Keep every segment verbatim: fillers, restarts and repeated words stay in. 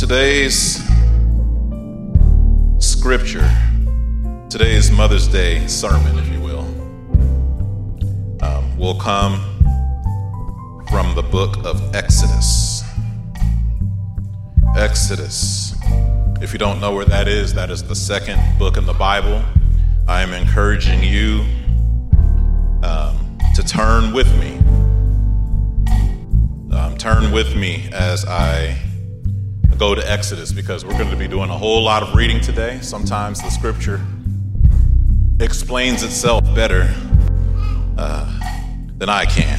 Today's scripture, today's Mother's Day sermon, if you will, um, will come from the book of Exodus. Exodus. If you don't know where that is, that is the second book in the Bible. I am encouraging you um, to turn with me. Um, turn with me as I go to Exodus, because we're going to be doing a whole lot of reading today. Sometimes the scripture explains itself better uh, than I can.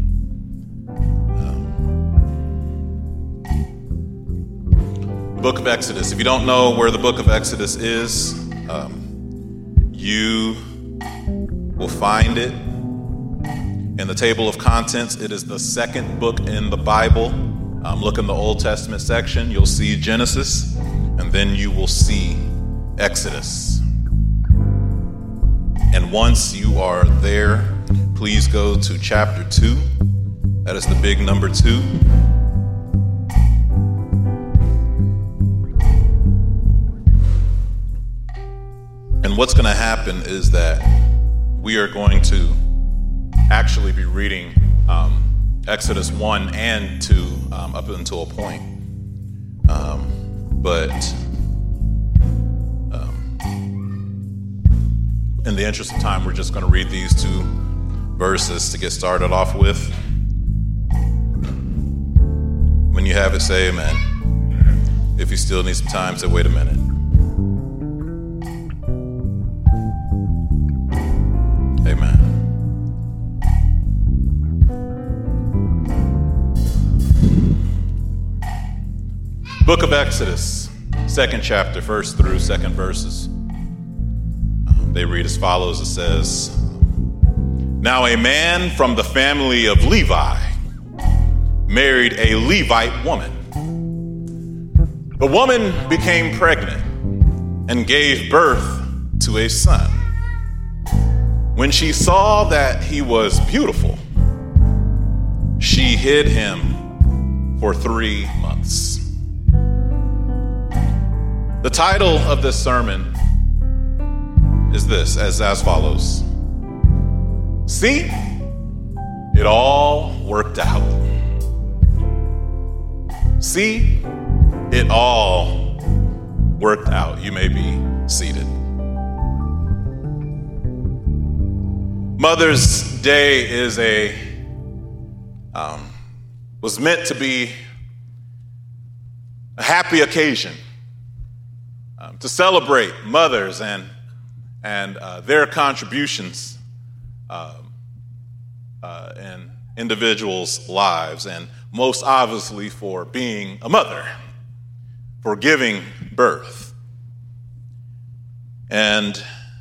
Um, book of Exodus. If you don't know where the book of Exodus is, um, you will find it in the table of contents. It is the second book in the Bible. Um, look in the Old Testament section. You'll see Genesis, and then you will see Exodus. And once you are there, please go to chapter two. That is the big number two. And what's going to happen is that we are going to actually be reading um, Exodus one and two um, up until a point. Um, but um, in the interest of time, we're just going to read these two verses to get started off with. When you have it, say amen. If you still need some time, say wait a minute. Amen. Book of Exodus, second chapter, first through second verses. Um, they read as follows. It says, "Now a man from the family of Levi married a Levite woman. The woman became pregnant and gave birth to a son. When she saw that he was beautiful, she hid him for three months. The title of this sermon is this, as, as follows. See, it all worked out. See, it all worked out. You may be seated. Mother's Day is a, um, was meant to be a happy occasion. Um, to celebrate mothers and and uh, their contributions um, uh, in individuals' lives, and most obviously for being a mother, for giving birth. And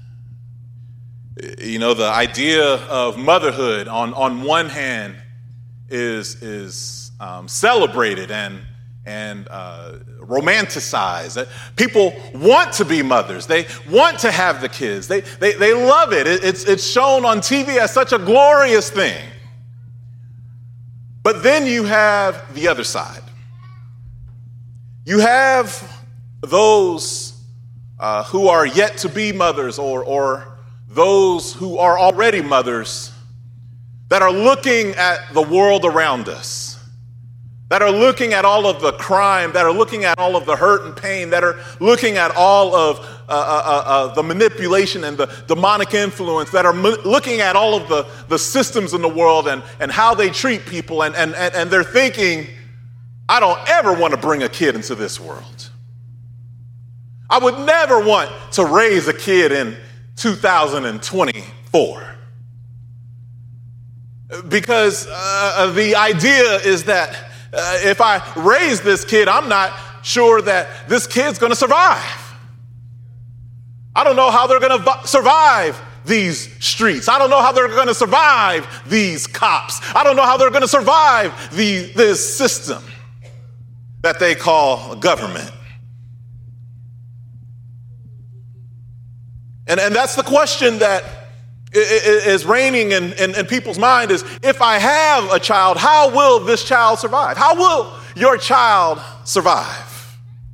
you know, the idea of motherhood on, on one hand is is um, celebrated and and uh, romanticized. People want to be mothers. They want to have the kids. They they, they love it. it. It's, it's shown on T V as such a glorious thing. But then you have the other side. You have those uh, who are yet to be mothers, or, or those who are already mothers, that are looking at the world around us, that are looking at all of the crime, that are looking at all of the hurt and pain, that are looking at all of uh, uh, uh, the manipulation and the demonic influence, that are mo- looking at all of the, the systems in the world and, and how they treat people, and, and, and, and they're thinking, I don't ever want to bring a kid into this world. I would never want to raise a kid in two thousand twenty-four. Because uh, the idea is that Uh, if I raise this kid, I'm not sure that this kid's going to survive. I don't know how they're going to v- survive these streets. I don't know how they're going to survive these cops. I don't know how they're going to survive the, this system that they call government. And, and that's the question that is reigning in, in, in people's mind is, if I have a child, how will this child survive? How will your child survive?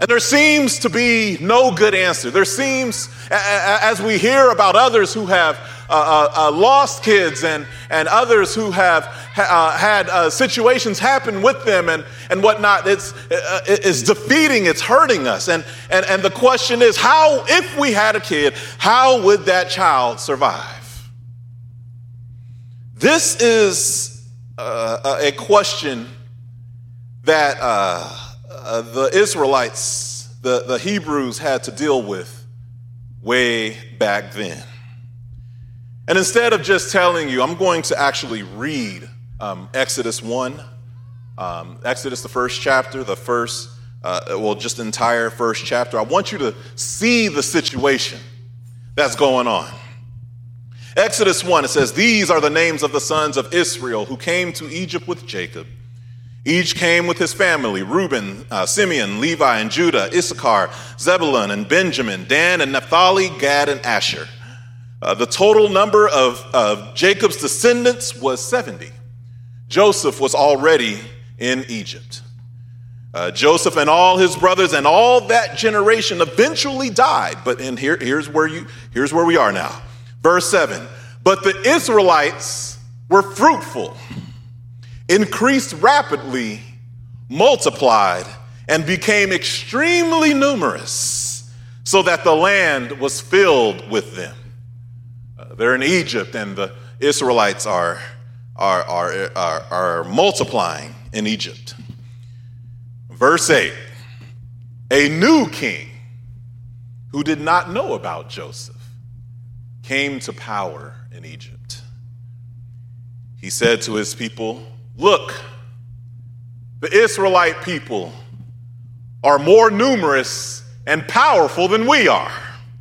And there seems to be no good answer. There seems, as we hear about others who have uh, uh, lost kids and, and others who have uh, had uh, situations happen with them and, and whatnot, it's, uh, it's defeating, it's hurting us. And, and, and the question is, how, if we had a kid, how would that child survive? This is uh, a question that uh, Uh, the Israelites, the, the Hebrews had to deal with way back then. And instead of just telling you, I'm going to actually read um, Exodus one, um, Exodus, the first chapter, the first, uh, well, just the entire first chapter. I want you to see the situation that's going on. Exodus one, it says, "These are the names of the sons of Israel who came to Egypt with Jacob. Each came with his family: Reuben, uh, Simeon, Levi, and Judah, Issachar, Zebulun, and Benjamin, Dan, and Naphtali, Gad, and Asher. Uh, the total number of, of Jacob's descendants was seventy. Joseph was already in Egypt. Uh, Joseph and all his brothers and all that generation eventually died." But in here, here's where you, here's where we are now. Verse seven, "But the Israelites were fruitful, increased rapidly, multiplied, and became extremely numerous, so that the land was filled with them." Uh, they're in Egypt, and the Israelites are, are, are, are, are multiplying in Egypt. Verse eight, "A new king who did not know about Joseph came to power in Egypt. He said to his people, 'Look, the Israelite people are more numerous and powerful than we are.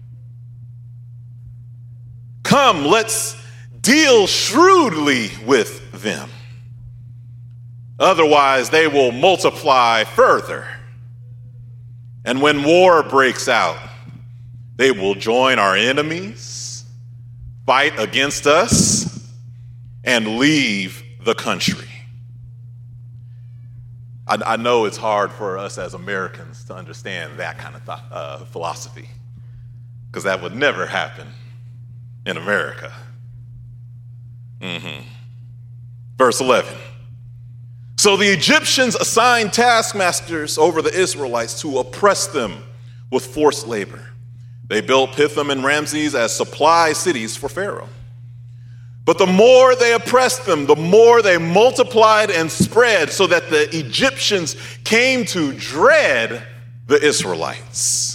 Come, let's deal shrewdly with them. Otherwise, they will multiply further. And when war breaks out, they will join our enemies, fight against us, and leave the country.'" I, I know it's hard for us as Americans to understand that kind of th- uh, philosophy, because that would never happen in America. Mm-hmm. Verse eleven, "So the Egyptians assigned taskmasters over the Israelites to oppress them with forced labor. They built Pithom and Ramses as supply cities for Pharaoh. But the more they oppressed them, the more they multiplied and spread, so that the Egyptians came to dread the Israelites.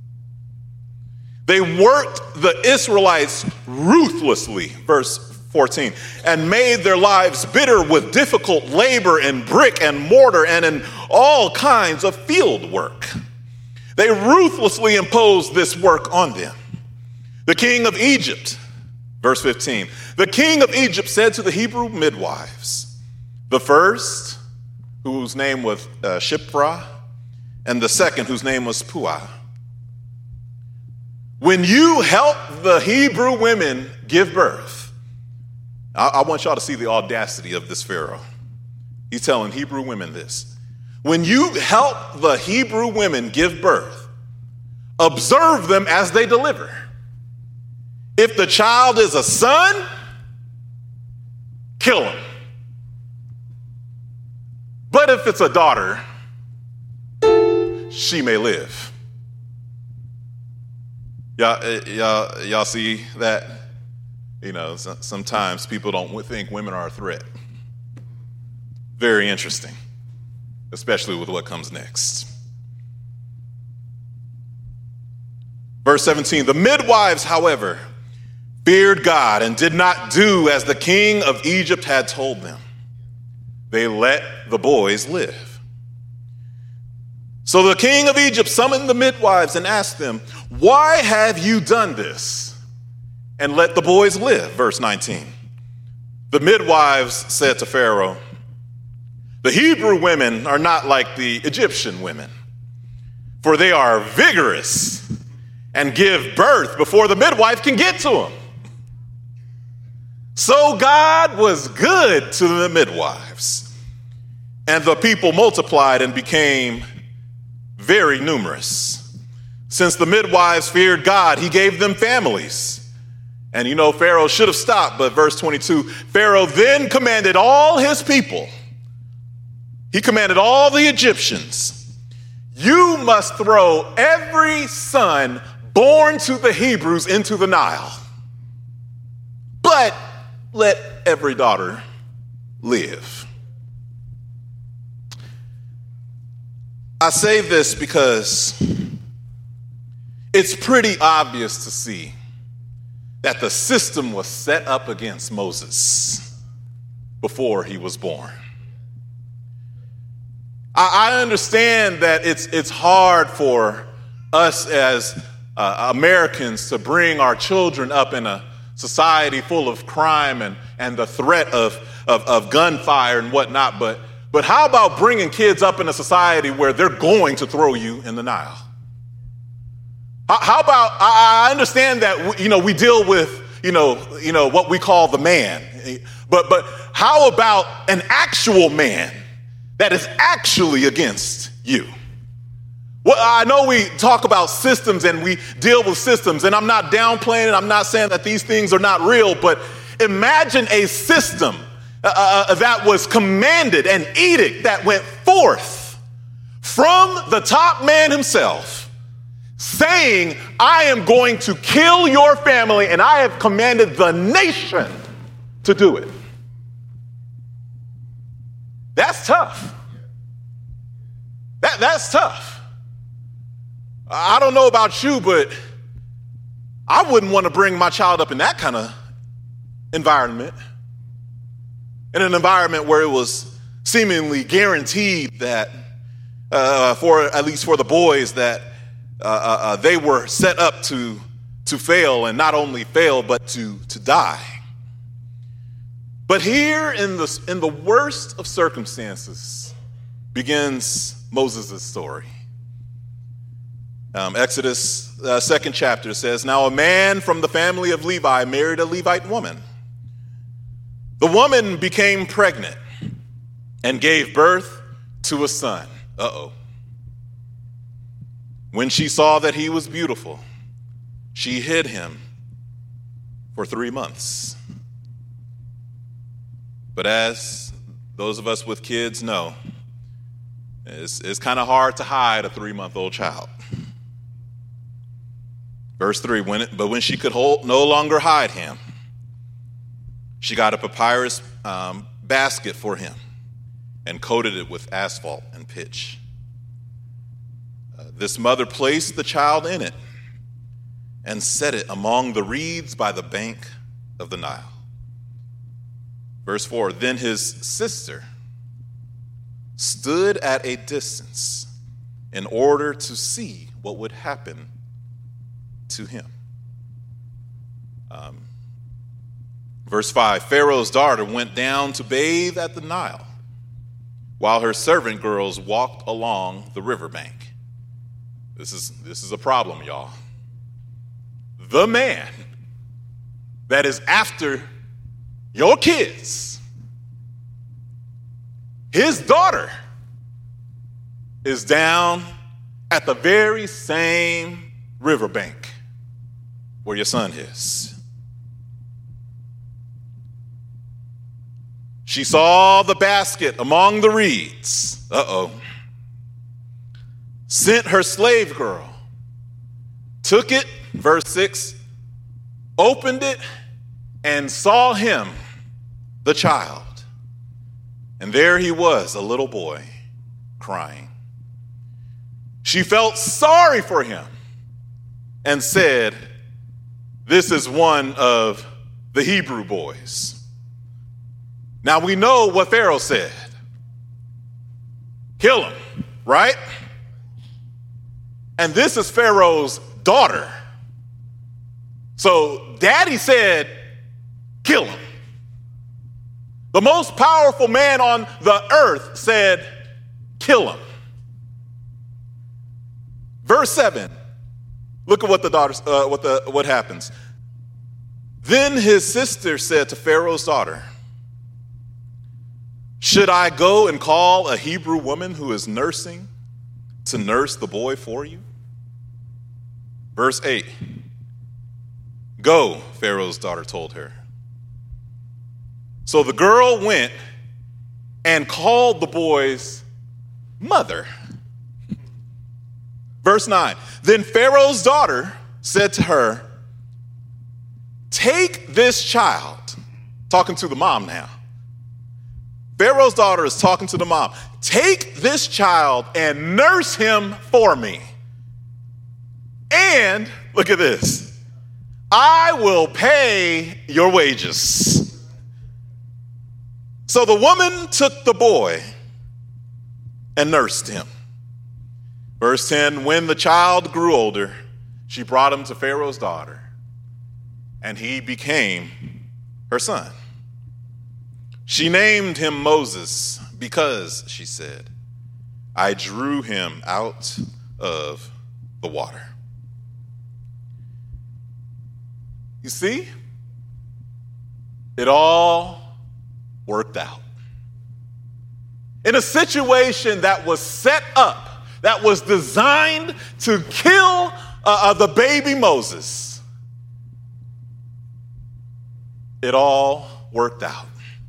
They worked the Israelites ruthlessly," verse fourteen, "and made their lives bitter with difficult labor in brick and mortar and in all kinds of field work. They ruthlessly imposed this work on them. The king of Egypt," verse fifteen, "the king of Egypt said to the Hebrew midwives, the first, whose name was uh, Shiphrah, and the second, whose name was Puah, 'When you help the Hebrew women give birth,'" I, I want y'all to see the audacity of this Pharaoh. He's telling Hebrew women this. "When you help the Hebrew women give birth, observe them as they deliver. If the child is a son, kill him. But if it's a daughter, she may live." Y'all, y'all, y'all see that? You know, sometimes people don't think women are a threat. Very interesting, especially with what comes next. Verse seventeen, "The midwives, however, feared God and did not do as the king of Egypt had told them. They let the boys live. So the king of Egypt summoned the midwives and asked them, 'Why have you done this and let the boys live?' Verse nineteen, "The midwives said to Pharaoh, 'The Hebrew women are not like the Egyptian women, for they are vigorous and give birth before the midwife can get to them.' So God was good to the midwives, and the people multiplied and became very numerous. Since the midwives feared God, he gave them families. And you know, Pharaoh should have stopped, but verse twenty-two, Pharaoh then commanded all his people, he commanded all the Egyptians, you must throw every son born to the Hebrews into the Nile, but let every daughter live. I say this because it's pretty obvious to see that the system was set up against Moses before he was born. I, I understand that it's, it's hard for us as uh, Americans to bring our children up in a society full of crime and, and the threat of, of, of gunfire and whatnot, but, but how about bringing kids up in a society where they're going to throw you in the Nile? How, how about, I, I understand that, you know, we deal with, you know, you know, what we call the man, but, but how about an actual man that is actually against you? Well, I know we talk about systems and we deal with systems, and I'm not downplaying it. I'm not saying that these things are not real, but imagine a system uh, that was commanded, an edict that went forth from the top man himself, saying, I am going to kill your family, and I have commanded the nation to do it. That's tough. That, that's tough. I don't know about you, but I wouldn't want to bring my child up in that kind of environment, in an environment where it was seemingly guaranteed that, uh, for at least for the boys, that uh, uh, they were set up to to fail, and not only fail, but to to die. But here, in the in the worst of circumstances, begins Moses' story. Um, Exodus uh, second chapter says, now a man from the family of Levi married a Levite woman. The woman became pregnant and gave birth to a son. Uh-oh. When she saw that he was beautiful, she hid him for three months. But as those of us with kids know, it's, it's kind of hard to hide a three-month-old child. Verse three, when it, but when she could hold, no longer hide him, she got a papyrus um, basket for him and coated it with asphalt and pitch. Uh, this mother placed the child in it and set it among the reeds by the bank of the Nile. Verse four, then his sister stood at a distance in order to see what would happen to him. Um, verse five, Pharaoh's daughter went down to bathe at the Nile while her servant girls walked along the riverbank. This is, this is a problem, y'all. The man that is after your kids, his daughter is down at the very same riverbank where your son is. She saw the basket among the reeds. Uh-oh. Sent her slave girl, took it, verse six, opened it, and saw him, the child. And there he was, a little boy, crying. She felt sorry for him and said, this is one of the Hebrew boys. Now we know what Pharaoh said. Kill him, right? And this is Pharaoh's daughter. So daddy said, kill him. The most powerful man on the earth said, kill him. Verse seven. Look at what the daughter, uh, what the what happens. Then his sister said to Pharaoh's daughter, should I go and call a Hebrew woman who is nursing to nurse the boy for you? Verse eight. Go, Pharaoh's daughter told her. So the girl went and called the boy's mother. Verse nine. Then Pharaoh's daughter said to her, take this child, talking to the mom now. Pharaoh's daughter is talking to the mom. Take this child and nurse him for me. And look at this. I will pay your wages. So the woman took the boy and nursed him. Verse ten, when the child grew older, she brought him to Pharaoh's daughter, and he became her son. She named him Moses because, she said, I drew him out of the water. You see, it all worked out. In a situation that was set up, that was designed to kill uh, uh, the baby Moses, it all worked out.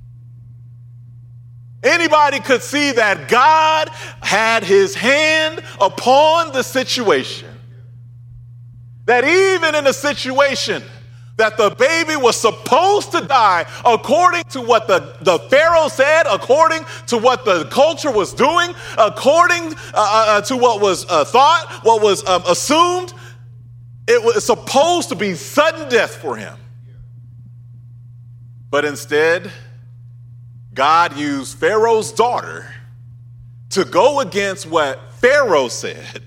Anybody could see that God had his hand upon the situation. That even in a situation that the baby was supposed to die, according to what the, the Pharaoh said, according to what the culture was doing, according uh, uh, to what was uh, thought, what was um, assumed, it was supposed to be sudden death for him. But instead, God used Pharaoh's daughter to go against what Pharaoh said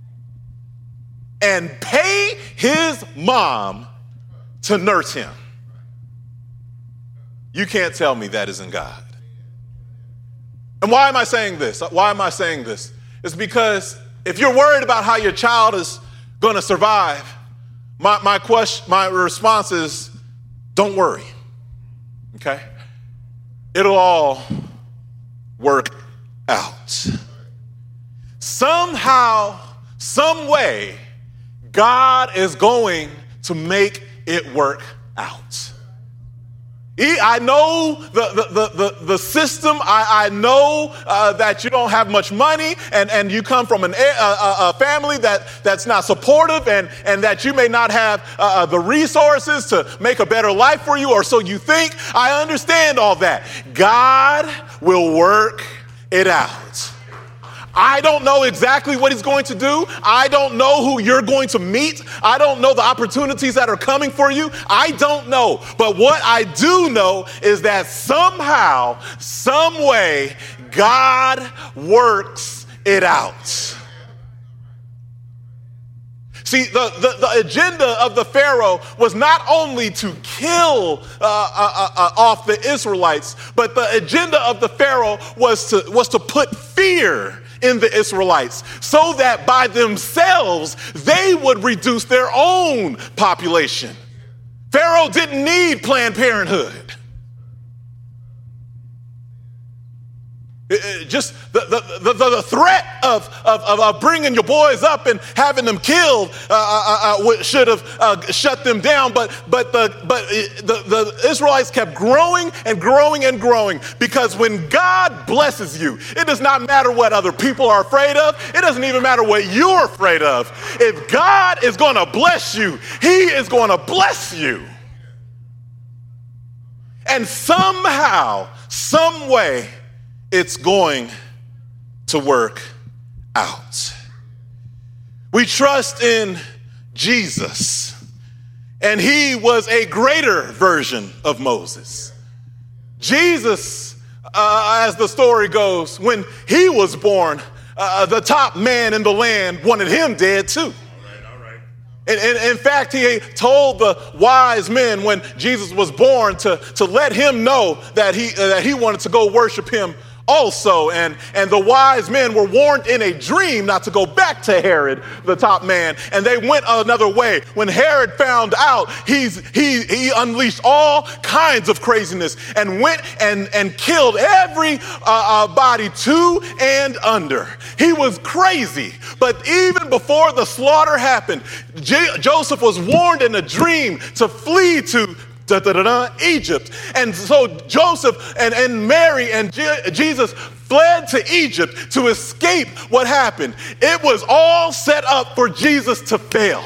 and pay his mom to nurse him. You can't tell me that isn't God. And why am I saying this? Why am I saying this? It's because if you're worried about how your child is going to survive, my, my question, my response is, don't worry. Okay? It'll all work out. Somehow, some way, God is going to make it work out. I know the, the, the, the system. I, I know uh, that you don't have much money and, and you come from an, a, a family that, that's not supportive and, and that you may not have uh, the resources to make a better life for you, or so you think. I understand all that. God will work it out. I don't know exactly what he's going to do. I don't know who you're going to meet. I don't know the opportunities that are coming for you. I don't know. But what I do know is that somehow, some way, God works it out. See, the, the, the agenda of the Pharaoh was not only to kill uh, uh, uh, off the Israelites, but the agenda of the Pharaoh was to, was to put fear in the Israelites so that by themselves they would reduce their own population. Pharaoh didn't need Planned Parenthood. It, it just the, the, the, the threat of, of, of bringing your boys up and having them killed uh, uh, uh, should have uh, shut them down. But but the but it, the, the Israelites kept growing and growing and growing, because when God blesses you, it does not matter what other people are afraid of. It doesn't even matter what you're afraid of. If God is going to bless you, he is going to bless you. And somehow, some way, it's going to work out. We trust in Jesus, and he was a greater version of Moses. Jesus, uh, as the story goes, when he was born, uh, the top man in the land wanted him dead too. And, and in fact, he told the wise men when Jesus was born to, to let him know that he, uh, that he wanted to go worship him also. And, and the wise men were warned in a dream not to go back to Herod, the top man, and they went another way. When Herod found out, he's, he, he unleashed all kinds of craziness and went and, and killed every uh, uh, body to and under. He was crazy. But even before the slaughter happened, J- Joseph was warned in a dream to flee to Da, da, da, da, Egypt. And so Joseph and, and Mary and Je- Jesus fled to Egypt to escape what happened. It was all set up for Jesus to fail.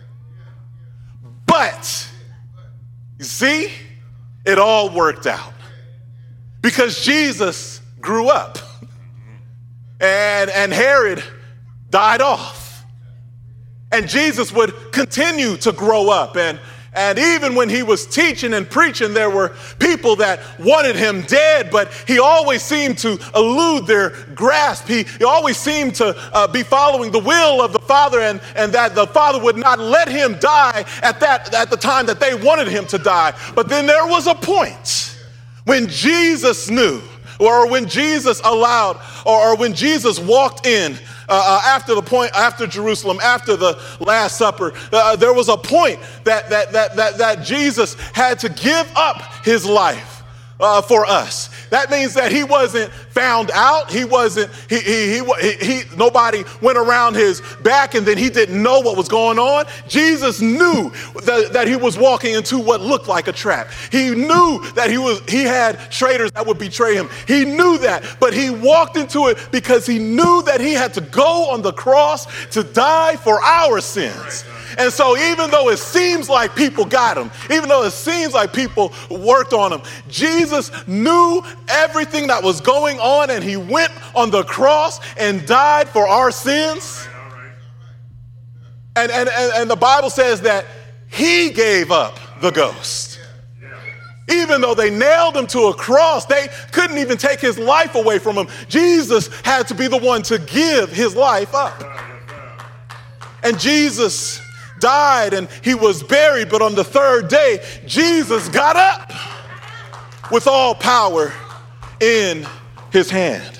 But, you see, it all worked out because Jesus grew up and, and Herod died off. And Jesus would continue to grow up. And And even when he was teaching and preaching, there were people that wanted him dead, but he always seemed to elude their grasp. He, he always seemed to uh, be following the will of the Father, and, and that the Father would not let him die at that at the time that they wanted him to die. But then there was a point when Jesus knew, or when Jesus allowed, or, or when Jesus walked in Uh, uh, after the point, after Jerusalem, after the Last Supper, uh, there was a point that that that that that Jesus had to give up his life uh, for us. That means that he wasn't found out. He wasn't. He he he. he nobody went around his back and then he didn't know what was going on. Jesus knew that, that he was walking into what looked like a trap. He knew that he was. He had traitors that would betray him. He knew that, but he walked into it because he knew that he had to go on the cross to die for our sins. And so even though it seems like people got him, even though it seems like people worked on him, Jesus knew everything that was going on, and he went on the cross and died for our sins. And, and, and, and the Bible says that he gave up the ghost. Even though they nailed him to a cross, they couldn't even take his life away from him. Jesus had to be the one to give his life up. And Jesus died and he was buried, but on the third day, Jesus got up with all power in his hand.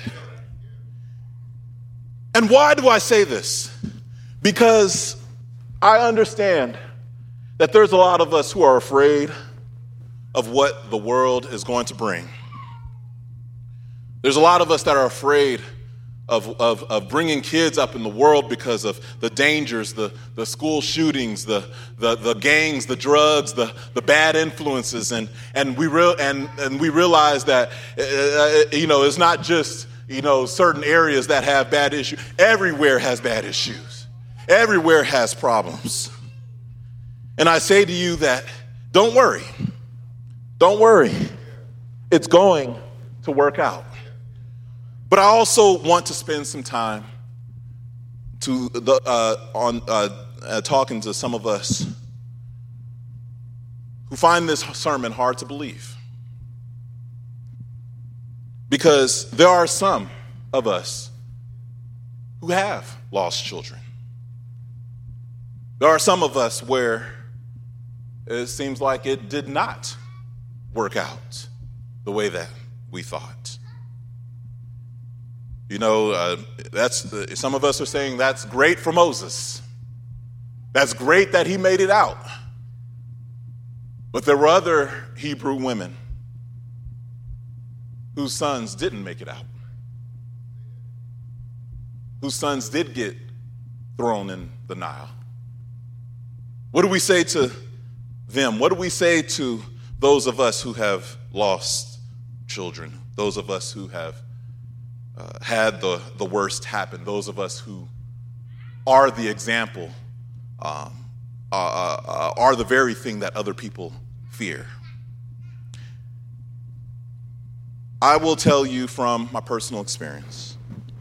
And why do I say this? Because I understand that there's a lot of us who are afraid of what the world is going to bring. There's a lot of us that are afraid Of, of, of bringing kids up in the world because of the dangers, the, the school shootings, the, the, the gangs, the drugs, the, the bad influences. And, and, we real, and, and we realize that, uh, you know, it's not just, you know, certain areas that have bad issues. Everywhere has bad issues. Everywhere has problems. And I say to you that don't worry. Don't worry. It's going to work out. But I also want to spend some time to the, uh, on uh, uh, talking to some of us who find this sermon hard to believe. Because there are some of us who have lost children. There are some of us where it seems like it did not work out the way that we thought. You know, uh, that's the, some of us are saying that's great for Moses. That's great that he made it out. But there were other Hebrew women whose sons didn't make it out, whose sons did get thrown in the Nile. What do we say to them? What do we say to those of us who have lost children, those of us who have Uh, had the, the worst happen, those of us who are the example, um, uh, uh, are the very thing that other people fear? I will tell you from my personal experience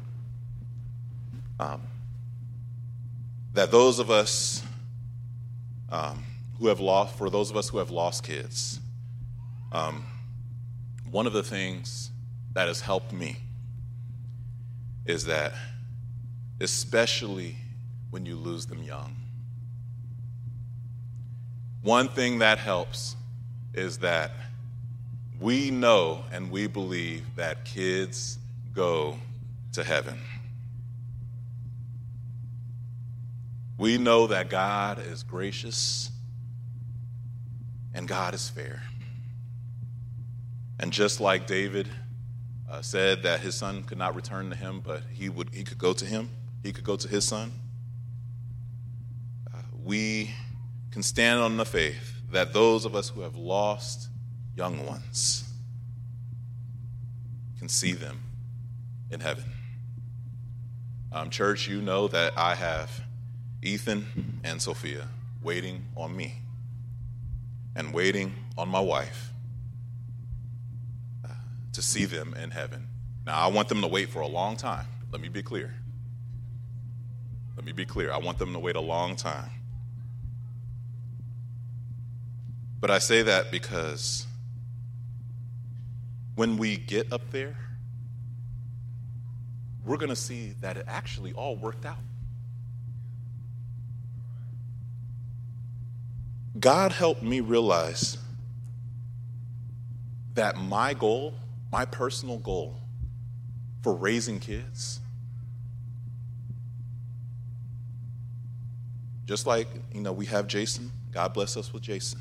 um, that those of us um, who have lost, for those of us who have lost kids, um, one of the things that has helped me is that, especially when you lose them young, one thing that helps is that we know and we believe that kids go to heaven. We know that God is gracious and God is fair. And just like David uh, said that his son could not return to him, but he would he could go to him, he could go to his son, uh, we can stand on the faith that those of us who have lost young ones can see them in heaven. Um, church, you know that I have Ethan and Sophia waiting on me and waiting on my wife uh, to see them in heaven. Now, I want them to wait for a long time. Let me be clear. Let me be clear. I want them to wait a long time. But I say that because when we get up there, we're going to see that it actually all worked out. God helped me realize that my goal, my personal goal for raising kids, just like, you know, we have Jason, God bless us with Jason.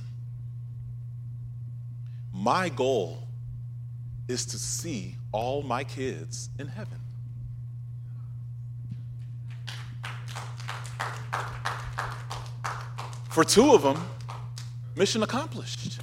My goal is to see all my kids in heaven. For two of them, mission accomplished.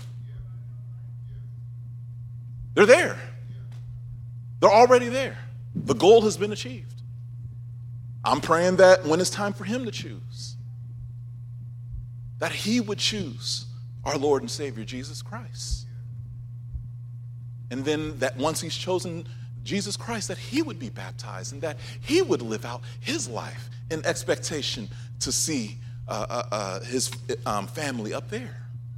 They're there. They're already there. The goal has been achieved. I'm praying that when it's time for him to choose, that he would choose our Lord and Savior, Jesus Christ. And then that once he's chosen Jesus Christ, that he would be baptized and that he would live out his life in expectation to see uh, uh, uh, his um, family up there.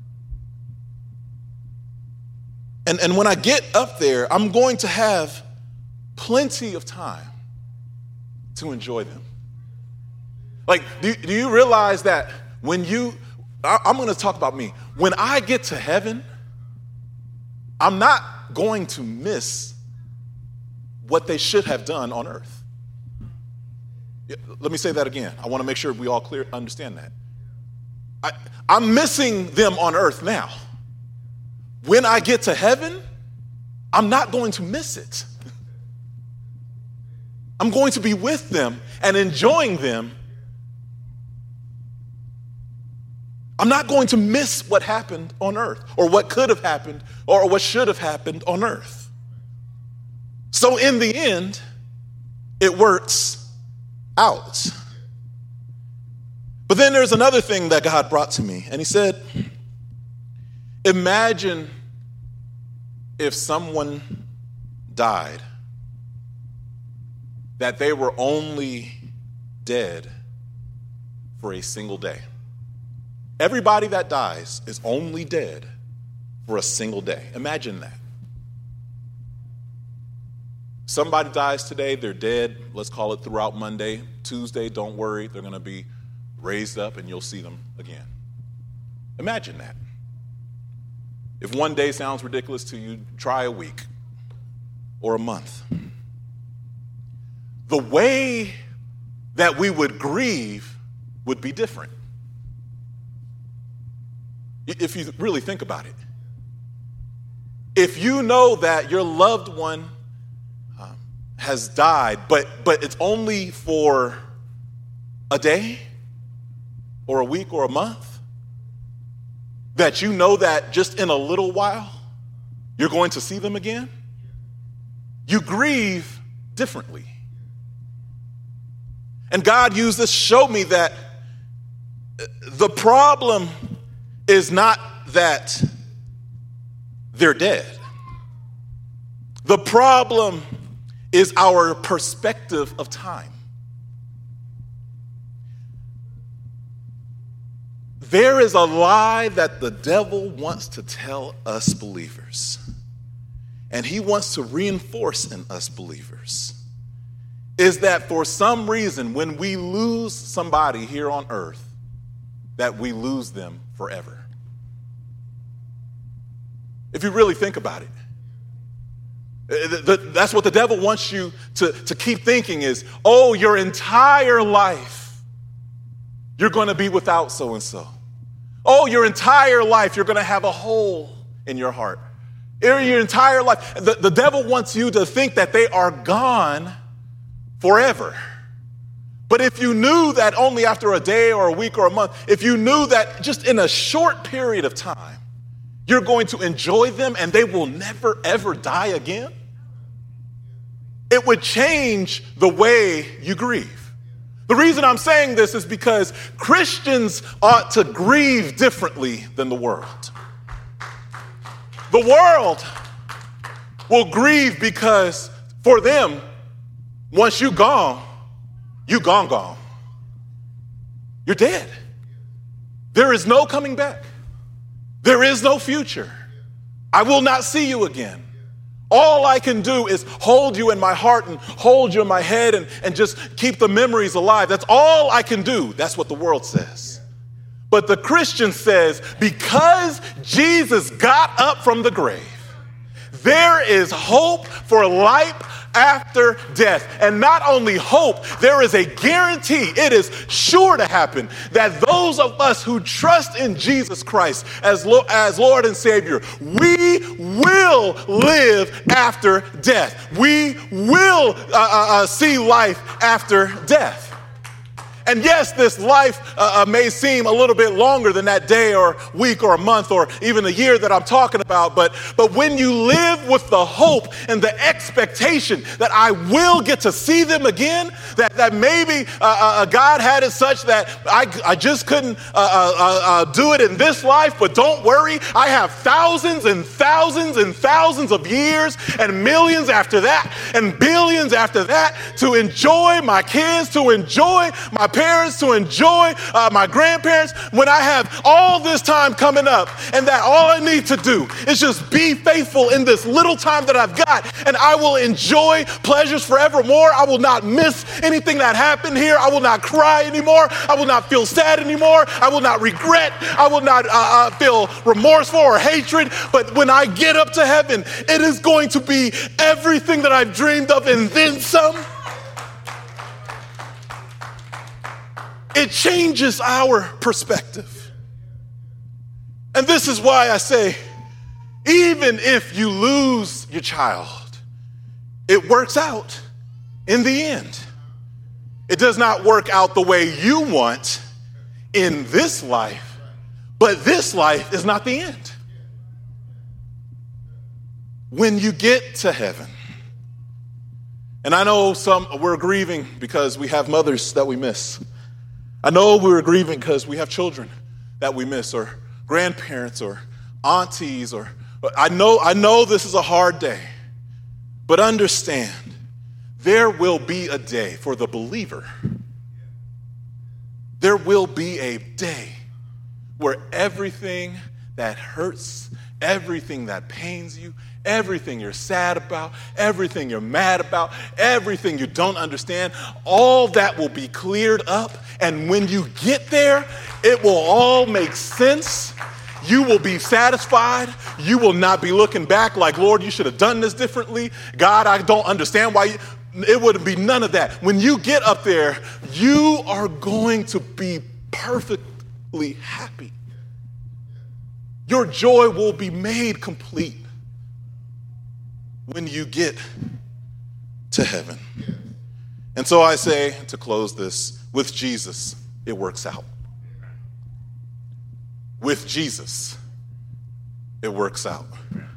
And, and when I get up there, I'm going to have plenty of time to enjoy them. Like, do, do you realize that when you, I, I'm going to talk about me. When I get to heaven, I'm not going to miss what they should have done on earth. Let me say that again. I want to make sure we all clear understand that. I, I'm missing them on earth now. When I get to heaven, I'm not going to miss it. I'm going to be with them and enjoying them. I'm not going to miss what happened on earth or what could have happened or what should have happened on earth. So in the end, it works out. But then there's another thing that God brought to me, and he said, imagine if someone died, that they were only dead for a single day. Everybody that dies is only dead for a single day. Imagine that. Somebody dies today, they're dead, let's call it throughout Monday. Tuesday, don't worry, they're going to be raised up and you'll see them again. Imagine that. If one day sounds ridiculous to you, try a week or a month. The way that we would grieve would be different. If you really think about it. If you know that your loved one um, has died, but, but it's only for a day or a week or a month, that you know that just in a little while you're going to see them again, you grieve differently. And God used this to show me that the problem is not that they're dead. The problem is our perspective of time. There is a lie that the devil wants to tell us believers, and he wants to reinforce in us believers, is that for some reason, when we lose somebody here on earth, that we lose them forever. If you really think about it, That's what the devil wants you to, to keep thinking is, oh, your entire life, you're going to be without so-and-so. Oh, your entire life, you're going to have a hole in your heart. Your entire life. The, the devil wants you to think that they are gone forever. But if you knew that only after a day or a week or a month, if you knew that just in a short period of time, you're going to enjoy them and they will never, ever die again, it would change the way you grieve. The reason I'm saying this is because Christians ought to grieve differently than the world. The world will grieve because for them, once you're gone, you gone, gone. You're dead. There is no coming back. There is no future. I will not see you again. All I can do is hold you in my heart and hold you in my head and, and just keep the memories alive. That's all I can do. That's what the world says. But the Christian says, because Jesus got up from the grave, there is hope for life after death. And not only hope, there is a guarantee, it is sure to happen, that those of us who trust in Jesus Christ as, Lo- as Lord and Savior, we will live after death. We will uh, uh, uh, see life after death. And yes, this life uh, may seem a little bit longer than that day or week or a month or even a year that I'm talking about. But, but when you live with the hope and the expectation that I will get to see them again, that, that maybe uh, uh, God had it such that I, I just couldn't uh, uh, uh, do it in this life, but don't worry, I have thousands and thousands and thousands of years and millions after that and billions after that to enjoy my kids, to enjoy my parents, to enjoy uh, my grandparents, when I have all this time coming up, and that all I need to do is just be faithful in this little time that I've got, and I will enjoy pleasures forevermore. I will not miss anything that happened here. I will not cry anymore. I will not feel sad anymore. I will not regret. I will not uh, uh, feel remorseful or hatred. But when I get up to heaven, it is going to be everything that I've dreamed of and then some. It changes our perspective. And this is why I say, even if you lose your child, it works out in the end. It does not work out the way you want in this life, but this life is not the end. When you get to heaven, and I know some we're grieving because we have mothers that we miss. I know we're grieving because we have children that we miss, or grandparents, or aunties, or I know, I know this is a hard day, but understand, there will be a day for the believer. There will be a day where everything that hurts, everything that pains you, everything you're sad about, everything you're mad about, everything you don't understand, all that will be cleared up. And when you get there, it will all make sense. You will be satisfied. You will not be looking back like, Lord, you should have done this differently. God, I don't understand why you... It wouldn't be none of that. When you get up there, you are going to be perfectly happy. Your joy will be made complete when you get to heaven. And so I say, to close this, with Jesus, it works out. With Jesus, it works out.